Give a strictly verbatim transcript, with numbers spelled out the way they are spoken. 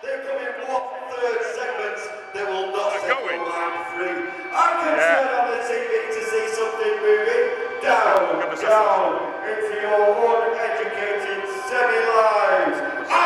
They're coming what third segments. They will not They're settle going. round three. I can Yeah. turn on the T V to see something moving down, Never settle. down into your uneducated semi-lives. I